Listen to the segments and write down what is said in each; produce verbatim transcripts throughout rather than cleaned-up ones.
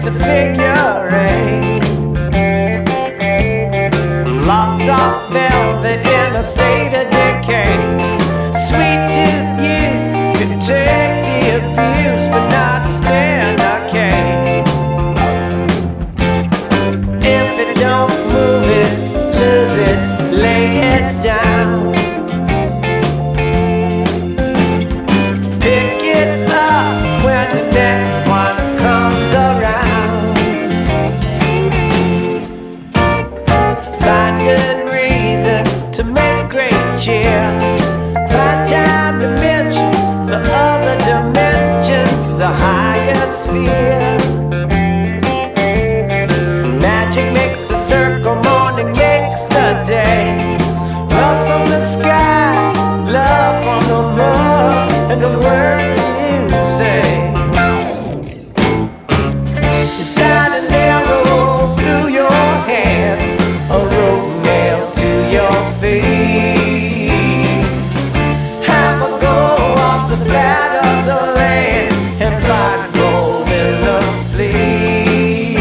a figure eight. Lots of velvet in a state of decay. Sweet tooth youth could take the abuse, but not stand a case. If it don't move it, lose it, lay it down. Pick it up when the next one comes around. Find good reason to make great cheer. Find time to mention the other dimensions, the higher sphere. Magic makes the circle, morning makes the day. Love from the sky, love from the mud, and the words you say. Is that an arrow through your hand, a rope nailed to your feet? Have a go off the fat of the land and find gold in the fleet.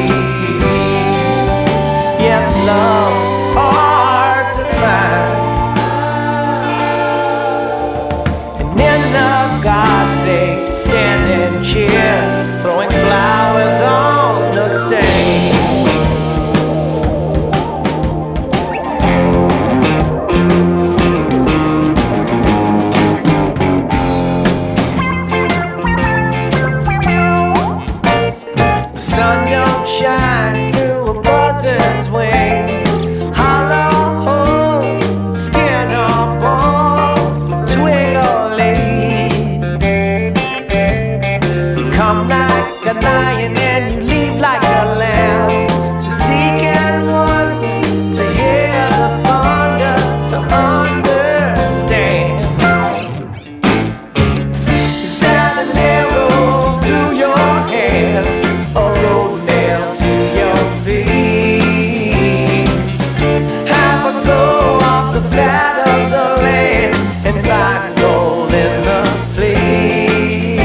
Yes, love's hard to find, and in the gods they stand and cheer, throwing flowers on the stage. The sun don't shine through a buzzard's wing. Hollow hole, skin or bone, twig or leaf. You come like a lion and you leave like a lamb, to seek and wonder, to hear the thunder, to understand. Is that an arrow through your hand, a road nailed to your feet? Have a go off the fat of the land and find gold in the fleet.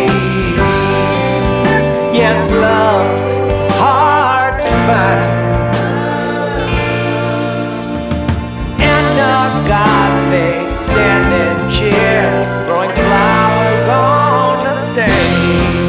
Yes, love is hard to find, and the gods they stand and cheer, throwing flowers on the stage.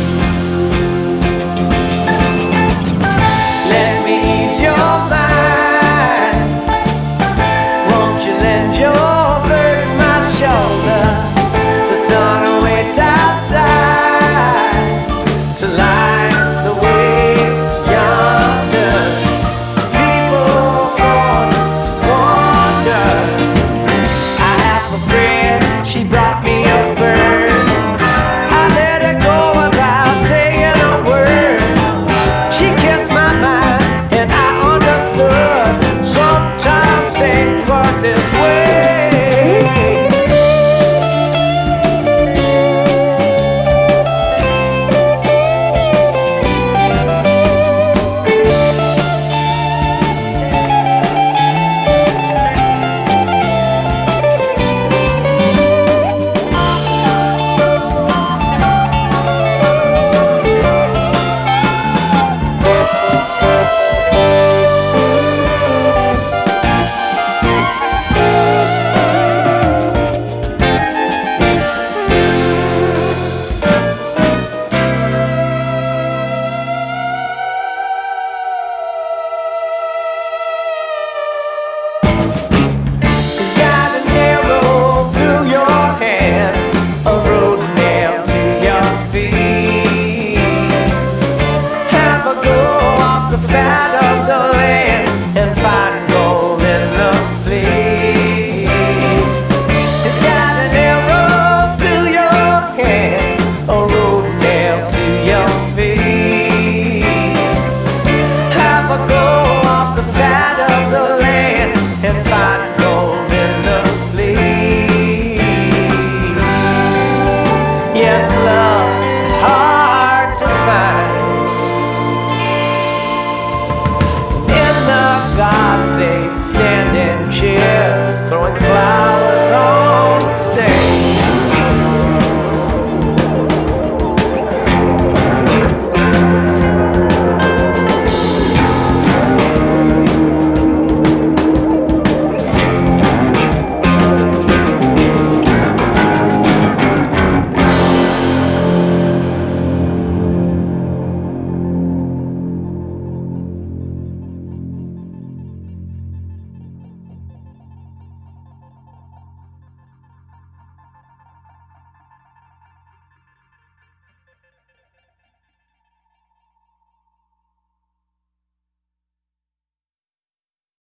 Let me ease your mind. Won't you lend your burden my shoulder? The sun waits outside to light the way yonder. People born to wander. I asked for bread, she brought me a bird. I let her go without saying a word. She kissed my mind and I understood. Sometimes things work this way. Is that an arrow through your hand, a road nailed to your feet? Have a go off the fat of the land and find gold in the fleet. Is that an arrow through your hand, a road nailed to your feet? Have a go off the fat of the land and find gold in the fleet. Yes, love.